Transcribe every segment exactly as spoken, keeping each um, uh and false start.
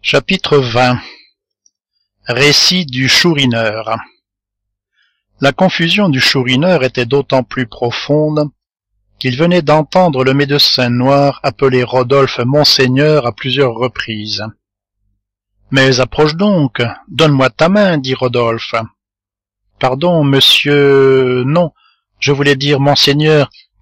Chapitre vingt. Récit du Chourineur. La confusion du Chourineur était d'autant plus profonde qu'il venait d'entendre le médecin noir appeler Rodolphe Monseigneur à plusieurs reprises. « Mais approche donc, donne-moi ta main, dit Rodolphe. »« Pardon, monsieur... non, je voulais dire Monseigneur, mais... » »«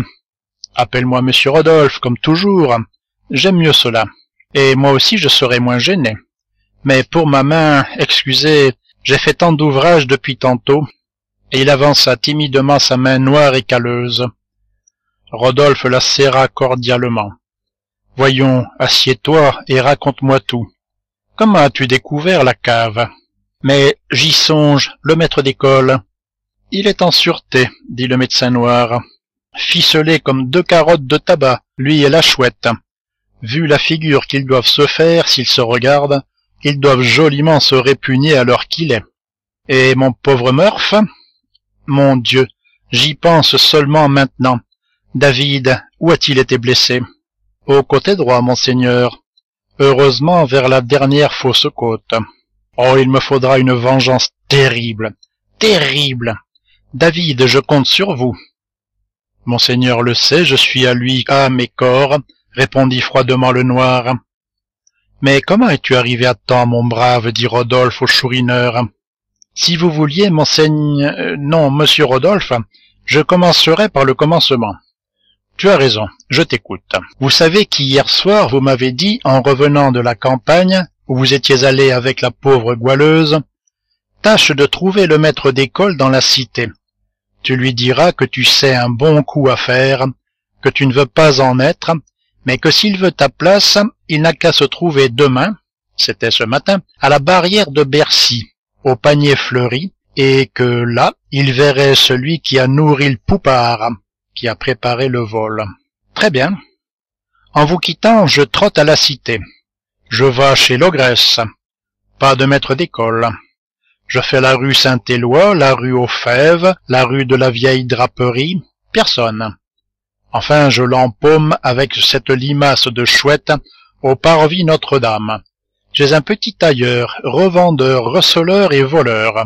Appelle-moi monsieur Rodolphe, comme toujours, j'aime mieux cela. Et moi aussi je serai moins gêné. Mais pour ma main, excusez, j'ai fait tant d'ouvrages depuis tantôt. » Et il avança timidement sa main noire et calleuse. Rodolphe la serra cordialement. « Voyons, assieds-toi et raconte-moi tout. Comment as-tu découvert la cave? »« Mais j'y songe, le maître d'école. »« Il est en sûreté, dit le médecin noir. Ficelé comme deux carottes de tabac, lui et la chouette. Vu la figure qu'ils doivent se faire s'ils se regardent, ils doivent joliment se répugner à l'heure qu'il est. Et mon pauvre Murph? Mon Dieu, j'y pense seulement maintenant. David, où a-t-il été blessé? Au côté droit, monseigneur. Heureusement vers la dernière fausse côte. Oh, il me faudra une vengeance terrible, terrible. David, je compte sur vous. Monseigneur le sait, je suis à lui, à mes corps, répondit froidement le noir. Mais comment es-tu arrivé à temps, mon brave, dit Rodolphe au Chourineur. Si vous vouliez, monseigneur... Euh, non, monsieur Rodolphe, je commencerai par le commencement. Tu as raison, je t'écoute. Vous savez qu'hier soir, vous m'avez dit, en revenant de la campagne, où vous étiez allé avec la pauvre goualeuse, « Tâche de trouver le maître d'école dans la cité. Tu lui diras que tu sais un bon coup à faire, que tu ne veux pas en être, mais que s'il veut ta place, il n'a qu'à se trouver demain, c'était ce matin, à la barrière de Bercy, au panier fleuri, et que là, il verrait celui qui a nourri le poupard, qui a préparé le vol. Très bien. En vous quittant, je trotte à la cité. Je vais chez l'ogresse. Pas de maître d'école. Je fais la rue Saint-Éloi, la rue aux Fèves, la rue de la Vieille Draperie. Personne. Enfin, je l'empaume avec cette limace de chouette au parvis Notre-Dame. J'ai un petit tailleur, revendeur, receleur et voleur.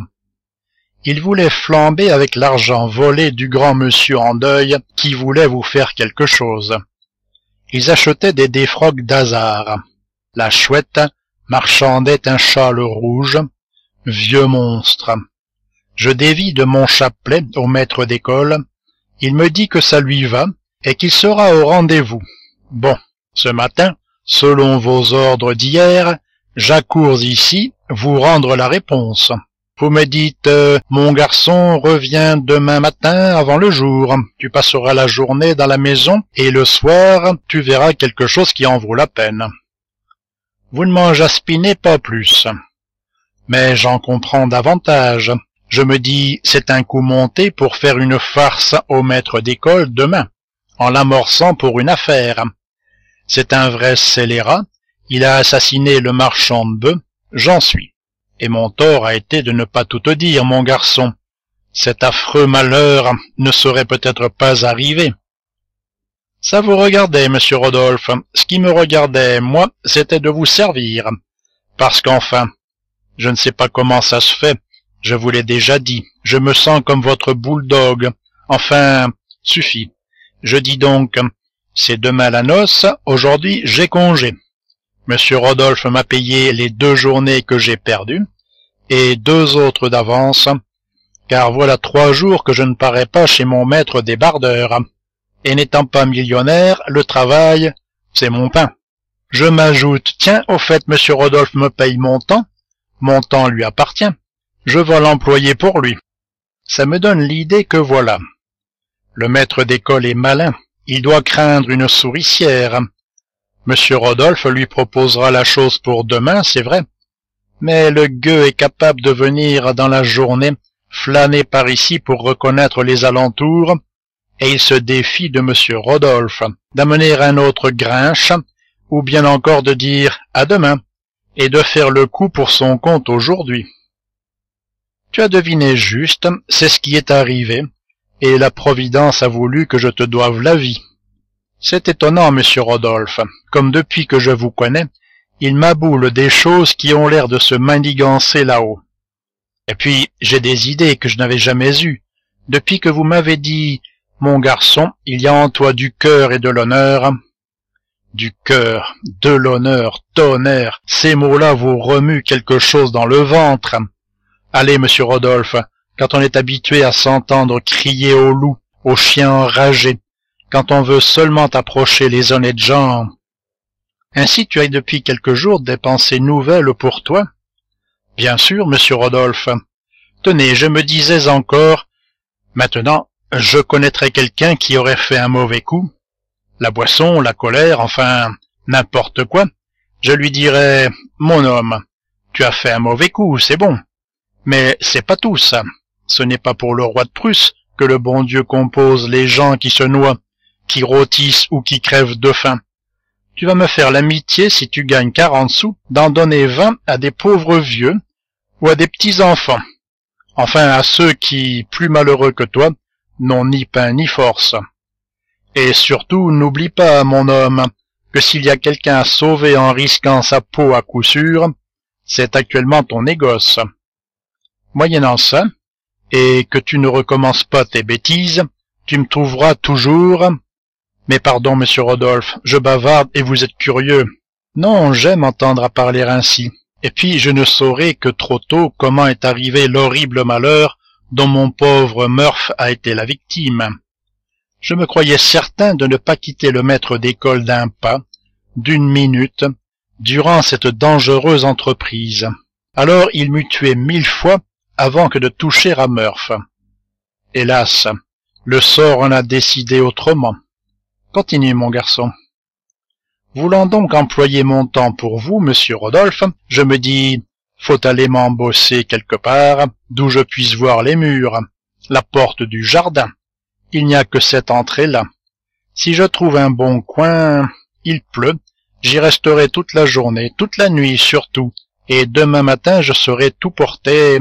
Il voulait flamber avec l'argent volé du grand monsieur en deuil qui voulait vous faire quelque chose. Ils achetaient des défroques d'hasard. La chouette marchandait un châle rouge. Vieux monstre. Je dévie de mon chapelet au maître d'école. Il me dit que ça lui va et qu'il sera au rendez-vous. Bon, ce matin, selon vos ordres d'hier, j'accours ici vous rendre la réponse. Vous me dites, euh, mon garçon revient demain matin avant le jour. Tu passeras la journée dans la maison et le soir, tu verras quelque chose qui en vaut la peine. Vous ne m'en jaspinez pas plus. Mais j'en comprends davantage. Je me dis, c'est un coup monté pour faire une farce au maître d'école demain, en l'amorçant pour une affaire. C'est un vrai scélérat, il a assassiné le marchand de bœufs, j'en suis. Et mon tort a été de ne pas tout te dire, mon garçon. Cet affreux malheur ne serait peut-être pas arrivé. Ça vous regardait, monsieur Rodolphe. Ce qui me regardait, moi, c'était de vous servir. Parce qu'enfin, je ne sais pas comment ça se fait, je vous l'ai déjà dit, je me sens comme votre bulldog. Enfin, suffit. Je dis donc, c'est demain la noce, aujourd'hui j'ai congé. Monsieur Rodolphe m'a payé les deux journées que j'ai perdues, et deux autres d'avance, car voilà trois jours que je ne parais pas chez mon maître débardeur. Et n'étant pas millionnaire, le travail, c'est mon pain. Je m'ajoute, tiens, au fait, monsieur Rodolphe me paye mon temps, mon temps lui appartient, je vais l'employer pour lui. Ça me donne l'idée que voilà. Le maître d'école est malin, il doit craindre une souricière. Monsieur Rodolphe lui proposera la chose pour demain, c'est vrai, mais le gueux est capable de venir dans la journée flâner par ici pour reconnaître les alentours, et il se défie de monsieur Rodolphe, d'amener un autre grinche, ou bien encore de dire « à demain », et de faire le coup pour son compte aujourd'hui. Tu as deviné juste, c'est ce qui est arrivé, et la Providence a voulu que je te doive la vie. C'est étonnant, monsieur Rodolphe, comme depuis que je vous connais, Il m'aboule des choses qui ont l'air de se manigancer là-haut. Et puis, j'ai des idées que je n'avais jamais eues. Depuis que vous m'avez dit, mon garçon, il y a en toi du cœur et de l'honneur. Du cœur, de l'honneur, tonnerre, ces mots-là vous remuent quelque chose dans le ventre. Allez, monsieur Rodolphe, quand on est habitué à s'entendre crier au loup, aux chiens enragés, quand on veut seulement approcher les honnêtes gens. Ainsi tu as depuis quelques jours des pensées nouvelles pour toi? Bien sûr, monsieur Rodolphe. Tenez, je me disais encore, maintenant, je connaîtrais quelqu'un qui aurait fait un mauvais coup. La boisson, la colère, enfin, n'importe quoi. Je lui dirais, mon homme, tu as fait un mauvais coup, c'est bon. Mais c'est pas tout ça. Ce n'est pas pour le roi de Prusse que le bon Dieu compose les gens qui se noient, qui rôtissent ou qui crèvent de faim. Tu vas me faire l'amitié, si tu gagnes quarante sous, d'en donner vingt à des pauvres vieux ou à des petits-enfants. Enfin, à ceux qui, plus malheureux que toi, n'ont ni pain ni force. Et surtout, n'oublie pas, mon homme, que s'il y a quelqu'un à sauver en risquant sa peau à coup sûr, c'est actuellement ton négoce. Moyennant ça, et que tu ne recommences pas tes bêtises, tu me trouveras toujours... Mais pardon, monsieur Rodolphe, je bavarde et vous êtes curieux. Non, j'aime entendre à parler ainsi. Et puis je ne saurai que trop tôt comment est arrivé l'horrible malheur dont mon pauvre Murph a été la victime. Je me croyais certain de ne pas quitter le maître d'école d'un pas, d'une minute, durant cette dangereuse entreprise. Alors il m'eût tué mille fois avant que de toucher à Murph. Hélas, le sort en a décidé autrement. Continue, mon garçon. Voulant donc employer mon temps pour vous, monsieur Rodolphe, je me dis, faut aller m'embosser quelque part, d'où je puisse voir les murs, la porte du jardin. Il n'y a que cette entrée-là. Si je trouve un bon coin, il pleut, j'y resterai toute la journée, toute la nuit surtout, et demain matin je serai tout porté.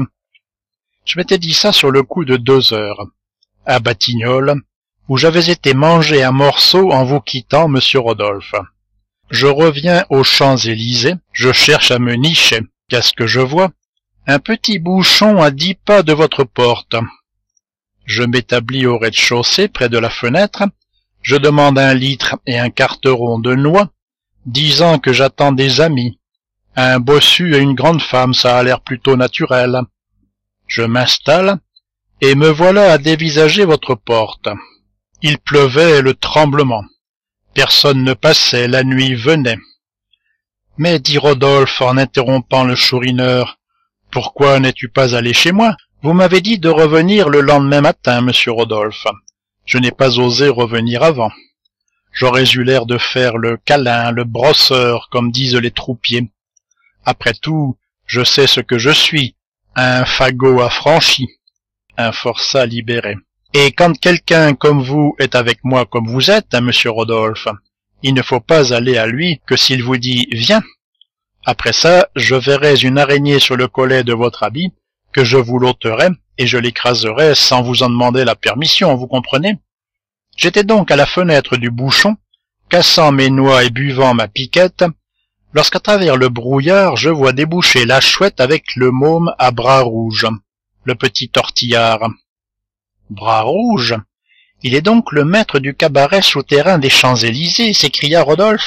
Je m'étais dit ça sur le coup de deux heures, à Batignolles, où j'avais été mangé un morceau en vous quittant, monsieur Rodolphe. Je reviens aux Champs-Élysées, je cherche à me nicher. Qu'est-ce que je vois? Un petit bouchon à dix pas de votre porte. Je m'établis au rez-de-chaussée, près de la fenêtre, je demande un litre et un quarteron de noix, disant que j'attends des amis. Un bossu et une grande femme, ça a l'air plutôt naturel. Je m'installe, et me voilà à dévisager votre porte. Il pleuvait le tremblement. Personne ne passait, la nuit venait. Mais, dit Rodolphe en interrompant le chourineur, pourquoi n'es-tu pas allé chez moi? Vous m'avez dit de revenir le lendemain matin, monsieur Rodolphe. Je n'ai pas osé revenir avant. J'aurais eu l'air de faire le câlin, le brosseur, comme disent les troupiers. Après tout, je sais ce que je suis, un fagot affranchi, un forçat libéré. Et quand quelqu'un comme vous est avec moi comme vous êtes, hein, monsieur Rodolphe, il ne faut pas aller à lui que s'il vous dit « Viens ». Après ça, je verrai une araignée sur le collet de votre habit, que je vous l'ôterai, et je l'écraserai sans vous en demander la permission, vous comprenez? J'étais donc à la fenêtre du bouchon, cassant mes noix et buvant ma piquette, lorsqu'à travers le brouillard, je vois déboucher la Chouette avec le môme à bras rouges, le petit tortillard. Bras rouge? Il est donc le maître du cabaret souterrain des Champs-Élysées, s'écria Rodolphe.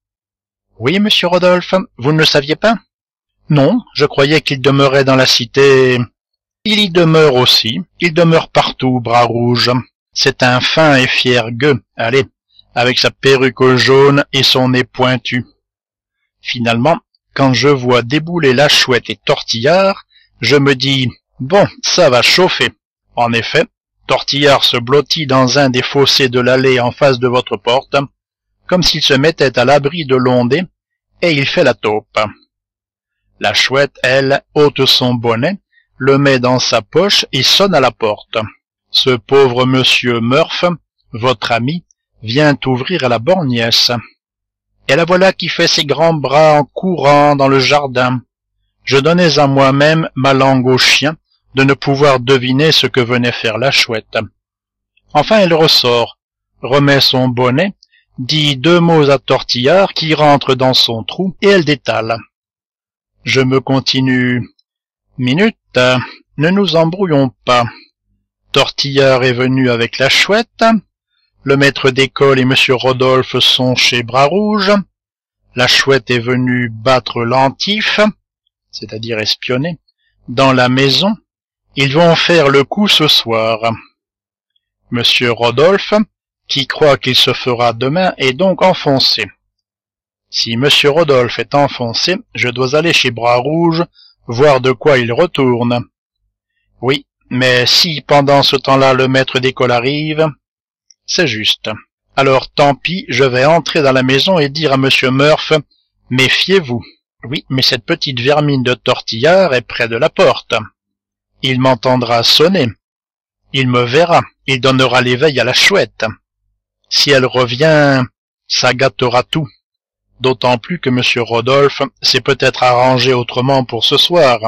Oui, monsieur Rodolphe, vous ne le saviez pas? Non, je croyais qu'il demeurait dans la cité. Il y demeure aussi, il demeure partout, bras rouge. C'est un fin et fier gueux, allez, avec sa perruque jaune et son nez pointu. Finalement, quand je vois débouler la Chouette et Tortillard, je me dis, bon, ça va chauffer. En effet, Tortillard se blottit dans un des fossés de l'allée en face de votre porte, comme s'il se mettait à l'abri de l'ondée, et il fait la taupe. La Chouette, elle, ôte son bonnet, le met dans sa poche et sonne à la porte. Ce pauvre monsieur Murph, votre ami, vient ouvrir à la borgnesse. Et la voilà qui fait ses grands bras en courant dans le jardin. Je donnais à moi-même ma langue au chien de ne pouvoir deviner ce que venait faire la Chouette. Enfin elle ressort, remet son bonnet, dit deux mots à Tortillard qui rentre dans son trou et elle détale. Je me continue. Minute, ne nous embrouillons pas. Tortillard est venu avec la chouette. Le maître d'école et monsieur Rodolphe sont chez Bras-Rouge. La chouette est venue battre l'antif, c'est-à-dire espionner, dans la maison. Ils vont faire le coup ce soir. Monsieur Rodolphe, qui croit qu'il se fera demain, est donc enfoncé. Si monsieur Rodolphe est enfoncé, je dois aller chez Bras-Rouge, voir de quoi il retourne. Oui, mais si pendant ce temps-là le maître d'école arrive, c'est juste. Alors tant pis, je vais entrer dans la maison et dire à monsieur Murph, méfiez-vous. Oui, mais cette petite vermine de Tortillard est près de la porte. Il m'entendra sonner. Il me verra. Il donnera l'éveil à la chouette. Si elle revient, ça gâtera tout. D'autant plus que monsieur Rodolphe s'est peut-être arrangé autrement pour ce soir.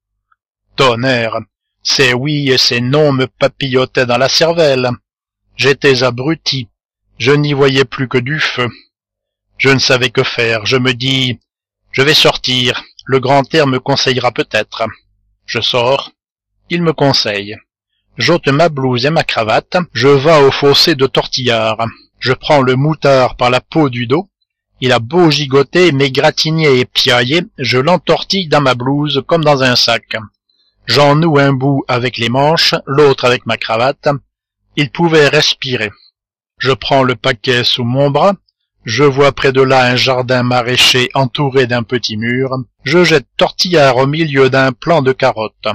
Tonnerre, ces oui et ces non me papillotaient dans la cervelle. J'étais abruti. Je n'y voyais plus que du feu. Je ne savais que faire. Je me dis, je vais sortir. Le grand air me conseillera peut-être. Je sors. Il me conseille. J'ôte ma blouse et ma cravate. Je vas au fossé de Tortillard. Je prends le moutard par la peau du dos. Il a beau gigoter, m'égratigner et piailler, je l'entortille dans ma blouse comme dans un sac. J'en noue un bout avec les manches, l'autre avec ma cravate. Il pouvait respirer. Je prends le paquet sous mon bras. Je vois près de là un jardin maraîcher entouré d'un petit mur. Je jette Tortillard au milieu d'un plant de carottes.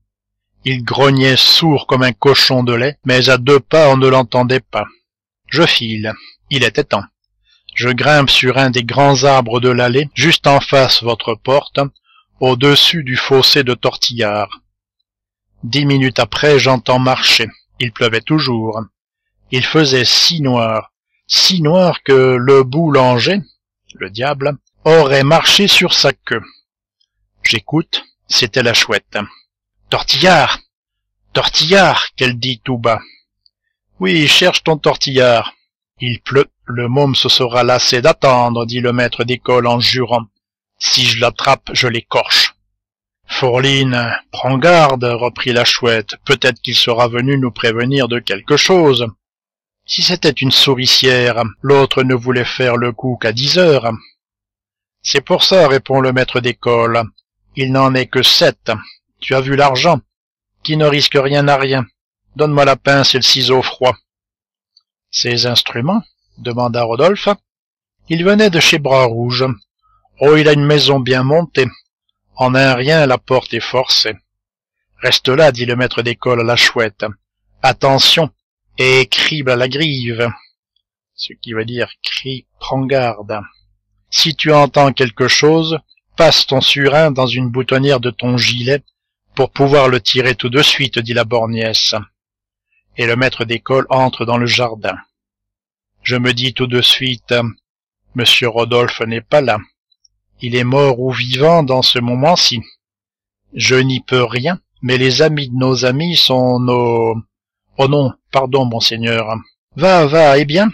Il grognait sourd comme un cochon de lait, mais à deux pas on ne l'entendait pas. Je file. Il était temps. Je grimpe sur un des grands arbres de l'allée, juste en face votre porte, au-dessus du fossé de Tortillard. Dix minutes après, j'entends marcher. Il pleuvait toujours. Il faisait si noir, si noir que le boulanger, le diable, aurait marché sur sa queue. J'écoute, c'était la chouette. « Tortillard! Tortillard !» qu'elle dit tout bas. « Oui, cherche ton Tortillard. »« Il pleut, le môme se sera lassé d'attendre, » dit le maître d'école en jurant. « Si je l'attrape, je l'écorche. »« Fourline, prends garde, » reprit la chouette, « peut-être qu'il sera venu nous prévenir de quelque chose. » Si c'était une souricière, l'autre ne voulait faire le coup qu'à dix heures. « C'est pour ça, » répond le maître d'école. « Il n'en est que sept. Tu as vu l'argent. Qui ne risque rien n'a rien. Donne-moi la pince et le ciseau froid. »« Ces instruments ?» demanda Rodolphe. Il venait de chez Bras-Rouge. « Oh, il a une maison bien montée. En un rien, la porte est forcée. »« Reste là, » dit le maître d'école à la chouette. « Attention, et crible à la grive. » Ce qui veut dire « crie, prends garde. » Si tu entends quelque chose, passe ton surin dans une boutonnière de ton gilet pour pouvoir le tirer tout de suite, dit la borgnesse. Et le maître d'école entre dans le jardin. Je me dis tout de suite, monsieur Rodolphe n'est pas là. Il est mort ou vivant dans ce moment-ci. Je n'y peux rien, mais les amis de nos amis sont nos... Oh non, pardon, monseigneur. Va, va, eh bien?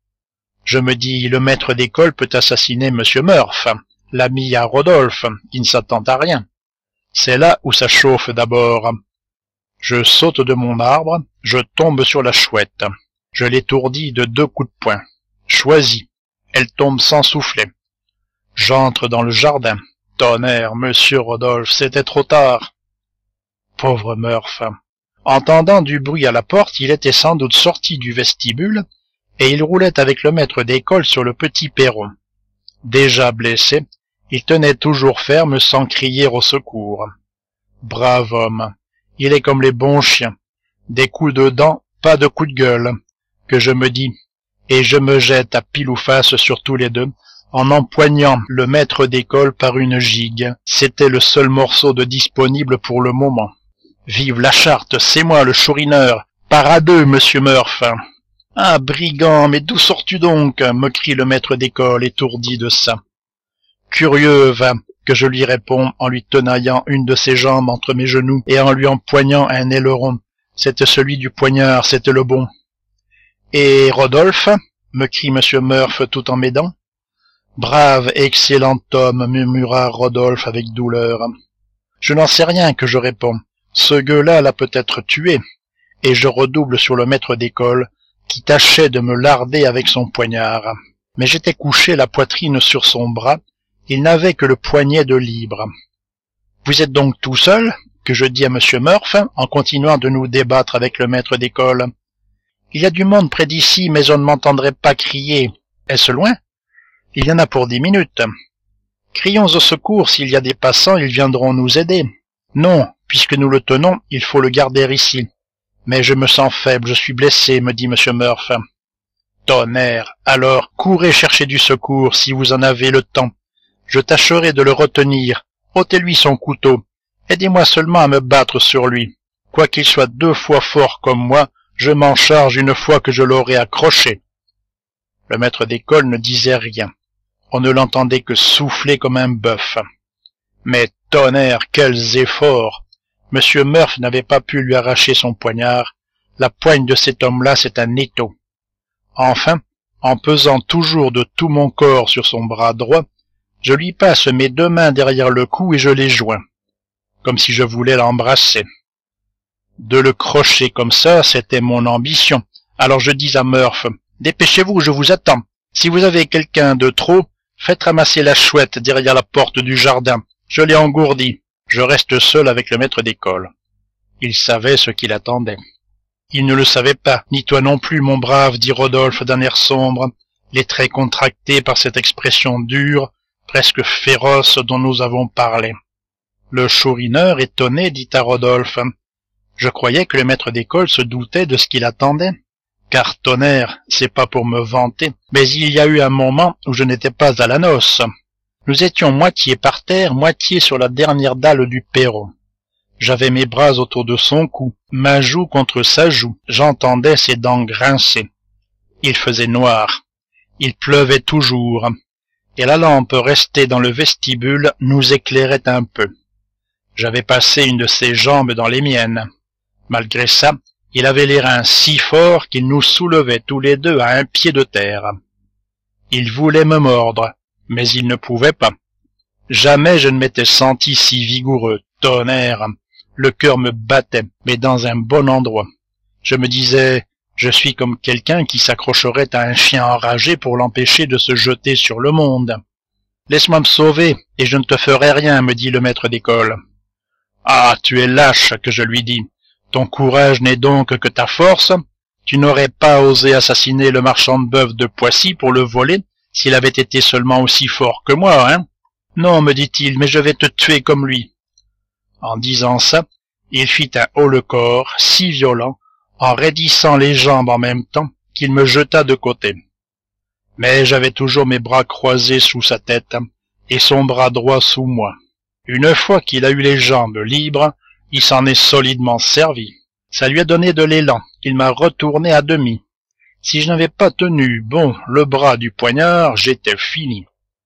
Je me dis, le maître d'école peut assassiner monsieur Murph, l'ami à Rodolphe, qui ne s'attend à rien. C'est là où ça chauffe d'abord. Je saute de mon arbre, je tombe sur la chouette. Je l'étourdis de deux coups de poing. Choisis. Elle tombe sans souffler. J'entre dans le jardin. Tonnerre, monsieur Rodolphe, c'était trop tard. Pauvre Murph. Entendant du bruit à la porte, il était sans doute sorti du vestibule, et il roulait avec le maître d'école sur le petit perron. Déjà blessé, il tenait toujours ferme sans crier au secours. Brave homme, il est comme les bons chiens. Des coups de dents, pas de coups de gueule, que je me dis, et je me jette à pile ou face sur tous les deux, en empoignant le maître d'école par une gigue. C'était le seul morceau de disponible pour le moment. Vive la charte, c'est moi le chourineur, par à deux, monsieur Murph. Ah, brigand, mais d'où sors-tu donc? Me crie le maître d'école, étourdi de ça. Curieux, va, que je lui réponds en lui tenaillant une de ses jambes entre mes genoux et en lui empoignant un aileron. C'était celui du poignard, c'était le bon. Et Rodolphe? me crie monsieur Murph tout en m'aidant. Brave, excellent homme, murmura Rodolphe avec douleur. Je n'en sais rien, que je réponds. Ce gueux-là l'a peut-être tué, et je redouble sur le maître d'école, qui tâchait de me larder avec son poignard. Mais j'étais couché la poitrine sur son bras, il n'avait que le poignet de libre. « Vous êtes donc tout seul ?» que je dis à monsieur Murph, en continuant de nous débattre avec le maître d'école. « Il y a du monde près d'ici, mais on ne m'entendrait pas crier. Est-ce loin ? Il y en a pour dix minutes. Crions au secours, s'il y a des passants, ils viendront nous aider. Non, puisque nous le tenons, il faut le garder ici. Mais je me sens faible, je suis blessé, me dit monsieur Murph. Tonnerre, alors courez chercher du secours, si vous en avez le temps. Je tâcherai de le retenir. Ôtez-lui son couteau. Aidez-moi seulement à me battre sur lui. Quoiqu'il soit deux fois fort comme moi, je m'en charge une fois que je l'aurai accroché. Le maître d'école ne disait rien. On ne l'entendait que souffler comme un bœuf. Mais tonnerre, quels efforts! Monsieur Murph n'avait pas pu lui arracher son poignard. La poigne de cet homme-là, c'est un étau. Enfin, en pesant toujours de tout mon corps sur son bras droit, je lui passe mes deux mains derrière le cou et je les joins, comme si je voulais l'embrasser. De le crocher comme ça, c'était mon ambition. Alors je dis à Murph, « Dépêchez-vous, je vous attends. Si vous avez quelqu'un de trop, faites ramasser la chouette derrière la porte du jardin. Je l'ai engourdie. Je reste seul avec le maître d'école. » Il savait ce qu'il attendait. « Il ne le savait pas, ni toi non plus, mon brave, dit Rodolphe d'un air sombre, les traits contractés par cette expression dure, presque féroce dont nous avons parlé. » Le chourineur, étonné, dit à Rodolphe, « Je croyais que le maître d'école se doutait de ce qu'il attendait. Car, tonnerre, c'est pas pour me vanter, mais il y a eu un moment où je n'étais pas à la noce. Nous étions moitié par terre, moitié sur la dernière dalle du perron. J'avais mes bras autour de son cou, ma joue contre sa joue, j'entendais ses dents grincer. Il faisait noir, il pleuvait toujours, et la lampe restée dans le vestibule nous éclairait un peu. J'avais passé une de ses jambes dans les miennes. Malgré ça, il avait les reins si forts qu'il nous soulevait tous les deux à un pied de terre. Il voulait me mordre, mais il ne pouvait pas. Jamais je ne m'étais senti si vigoureux, tonnerre. Le cœur me battait, mais dans un bon endroit. Je me disais, je suis comme quelqu'un qui s'accrocherait à un chien enragé pour l'empêcher de se jeter sur le monde. Laisse-moi me sauver, et je ne te ferai rien, me dit le maître d'école. Ah, tu es lâche, que je lui dis. Ton courage n'est donc que ta force. Tu n'aurais pas osé assassiner le marchand de bœuf de Poissy pour le voler, s'il avait été seulement aussi fort que moi, hein? Non, me dit-il, mais je vais te tuer comme lui. En disant ça, il fit un haut-le-corps si violent, en raidissant les jambes en même temps, qu'il me jeta de côté. Mais j'avais toujours mes bras croisés sous sa tête, et son bras droit sous moi. Une fois qu'il a eu les jambes libres, il s'en est solidement servi. Ça lui a donné de l'élan, il m'a retourné à demi. Si je n'avais pas tenu bon le bras du poignard, j'étais fini.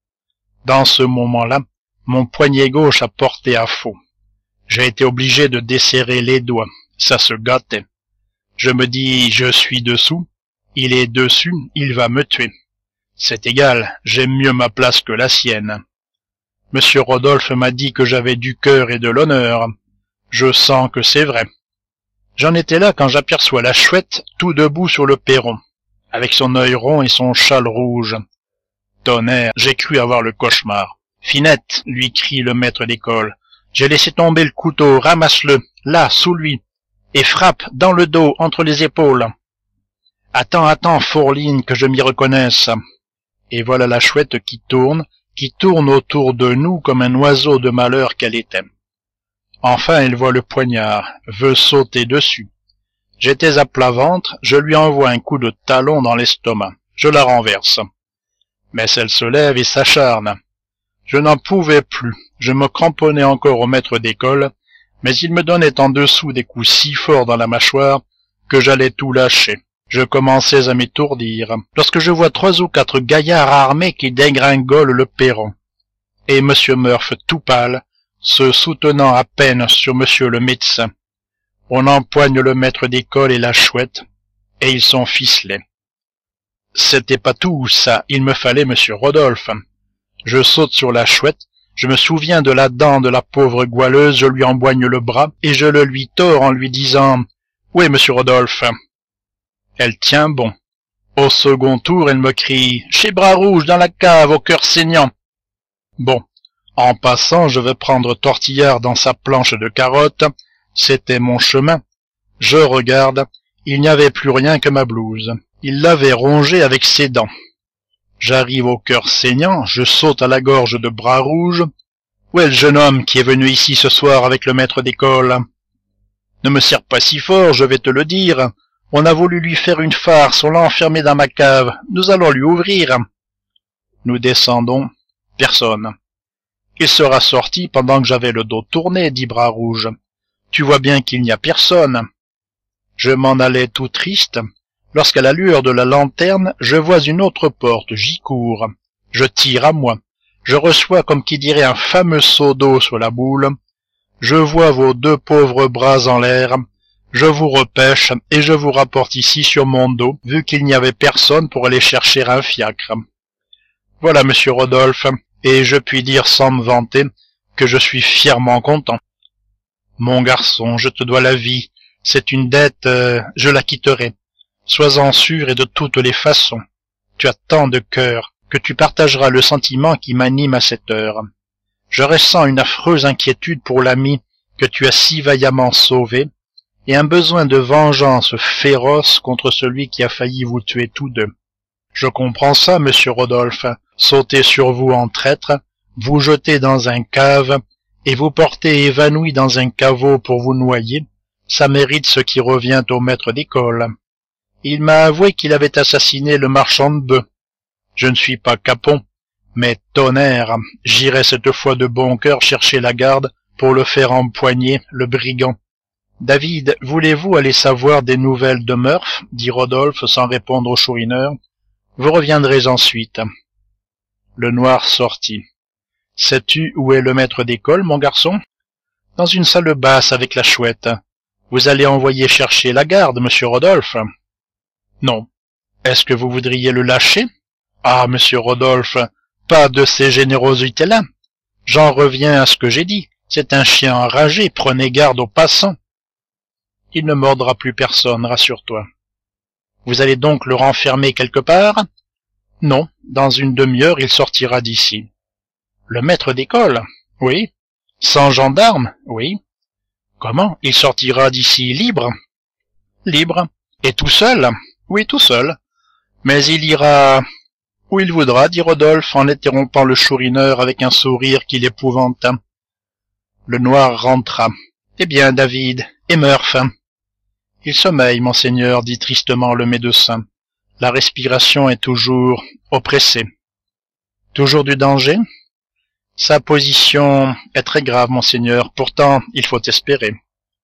Dans ce moment-là, mon poignet gauche a porté à faux. J'ai été obligé de desserrer les doigts, ça se gâtait. Je me dis, je suis dessous, il est dessus, il va me tuer. C'est égal, j'aime mieux ma place que la sienne. Monsieur Rodolphe m'a dit que j'avais du cœur et de l'honneur. Je sens que c'est vrai. J'en étais là quand j'aperçois la chouette tout debout sur le perron, avec son œil rond et son châle rouge. Tonnerre, j'ai cru avoir le cauchemar. Finette, lui crie le maître d'école, j'ai laissé tomber le couteau, ramasse-le, là, sous lui, et frappe dans le dos, entre les épaules. Attends, attends, fourline, que je m'y reconnaisse. Et voilà la chouette qui tourne, qui tourne autour de nous comme un oiseau de malheur qu'elle était. Enfin, elle voit le poignard, veut sauter dessus. J'étais à plat ventre, je lui envoie un coup de talon dans l'estomac, je la renverse. Mais elle se lève et s'acharne. Je n'en pouvais plus, je me cramponnais encore au maître d'école, mais il me donnait en dessous des coups si forts dans la mâchoire que j'allais tout lâcher. Je commençais à m'étourdir, lorsque je vois trois ou quatre gaillards armés qui dégringolent le perron. Et monsieur Murph tout pâle, se soutenant à peine sur monsieur le médecin. On empoigne le maître d'école et la chouette, et ils sont ficelés. c'était pas tout, ça, il me fallait monsieur Rodolphe. Je saute sur la chouette, je me souviens de la dent de la pauvre goualeuse, je lui emboigne le bras, et je le lui tords en lui disant « Oui, monsieur Rodolphe ». Elle tient bon. Au second tour, elle me crie « Chez Bras-Rouge, dans la cave, au cœur saignant ». Bon, en passant, je vais prendre Tortillard dans sa planche de carottes, c'était mon chemin. Je regarde, il n'y avait plus rien que ma blouse. Il l'avait rongée avec ses dents. J'arrive au cœur saignant, je saute à la gorge de Bras-Rouge. Où est le jeune homme qui est venu ici ce soir avec le maître d'école? Ne me serre pas si fort, je vais te le dire. On a voulu lui faire une farce, on l'a enfermé dans ma cave. Nous allons lui ouvrir. Nous descendons. Personne. Il sera sorti pendant que j'avais le dos tourné, dit Bras-Rouge. Tu vois bien qu'il n'y a personne. Je m'en allais tout triste. Lorsqu'à la lueur de la lanterne, je vois une autre porte, j'y cours. Je tire à moi. Je reçois comme qui dirait un fameux seau d'eau sur la boule. Je vois vos deux pauvres bras en l'air. Je vous repêche et je vous rapporte ici sur mon dos, vu qu'il n'y avait personne pour aller chercher un fiacre. Voilà, monsieur Rodolphe, et je puis dire sans me vanter que je suis fièrement content. Mon garçon, je te dois la vie. C'est une dette, euh, je la quitterai. Sois-en sûr et de toutes les façons. Tu as tant de cœur que tu partageras le sentiment qui m'anime à cette heure. Je ressens une affreuse inquiétude pour l'ami que tu as si vaillamment sauvé, et un besoin de vengeance féroce contre celui qui a failli vous tuer tous deux. Je comprends ça, monsieur Rodolphe, sauter sur vous en traître, vous jeter dans un cave, et vous porter évanoui dans un caveau pour vous noyer, ça mérite ce qui revient au maître d'école. Il m'a avoué qu'il avait assassiné le marchand de bœufs. Je ne suis pas capon, mais tonnerre, j'irai cette fois de bon cœur chercher la garde pour le faire empoigner, le brigand. David, voulez-vous aller savoir des nouvelles de Murph? Dit Rodolphe sans répondre au chourineur. Vous reviendrez ensuite. Le noir sortit. Sais-tu où est le maître d'école, mon garçon? Dans une salle basse avec la chouette. Vous allez envoyer chercher la garde, monsieur Rodolphe? Non. Est-ce que vous voudriez le lâcher? Ah, monsieur Rodolphe, pas de ces générosités-là. J'en reviens à ce que j'ai dit. C'est un chien enragé, prenez garde aux passants. Il ne mordra plus personne, rassure-toi. Vous allez donc le renfermer quelque part? Non, dans une demi-heure il sortira d'ici. Le maître d'école? Oui. Sans gendarme? Oui. Comment? Il sortira d'ici libre? Libre. Et tout seul? Oui, tout seul. Mais il ira où il voudra, dit Rodolphe en interrompant le chourineur avec un sourire qui l'épouvanta. Le noir rentra. Eh bien, David, et Murph? Il sommeille, monseigneur, dit tristement le médecin. La respiration est toujours oppressée. Toujours du danger? Sa position est très grave, monseigneur. Pourtant, il faut espérer.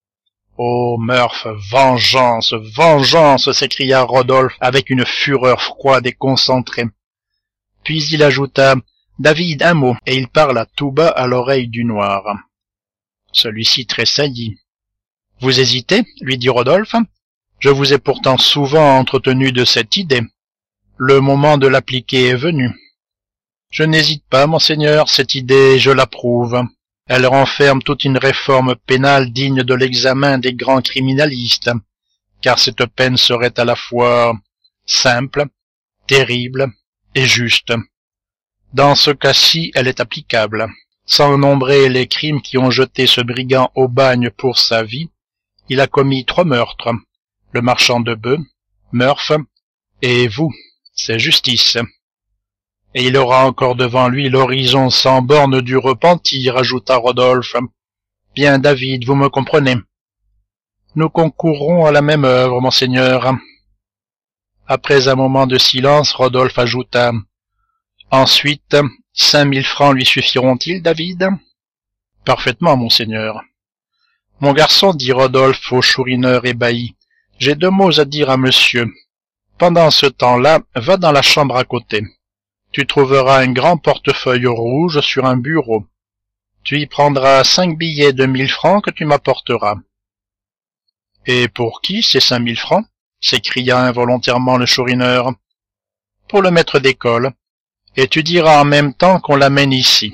Oh, Murph, vengeance, vengeance, s'écria Rodolphe avec une fureur froide et concentrée. Puis il ajouta, David, un mot, et il parla tout bas à l'oreille du noir. Celui-ci tressaillit. Vous hésitez? Lui dit Rodolphe. Je vous ai pourtant souvent entretenu de cette idée. Le moment de l'appliquer est venu. Je n'hésite pas, monseigneur, cette idée, je l'approuve. Elle renferme toute une réforme pénale digne de l'examen des grands criminalistes, car cette peine serait à la fois simple, terrible et juste. Dans ce cas-ci, elle est applicable. Sans nombrer les crimes qui ont jeté ce brigand au bagne pour sa vie, il a commis trois meurtres. Le marchand de bœufs, Murph, et vous, c'est justice. Et il aura encore devant lui l'horizon sans borne du repentir, ajouta Rodolphe. Bien, David, vous me comprenez. Nous concourrons à la même œuvre, monseigneur. Après un moment de silence, Rodolphe ajouta. Ensuite, cinq mille francs lui suffiront-ils, David? Parfaitement, monseigneur. Mon garçon, dit Rodolphe au chourineur ébahi, j'ai deux mots à dire à monsieur. Pendant ce temps-là, va dans la chambre à côté. Tu trouveras un grand portefeuille rouge sur un bureau. Tu y prendras cinq billets de mille francs que tu m'apporteras. Et pour qui ces cinq mille francs? S'écria involontairement le chourineur. pour le maître d'école, et tu diras en même temps qu'on l'amène ici.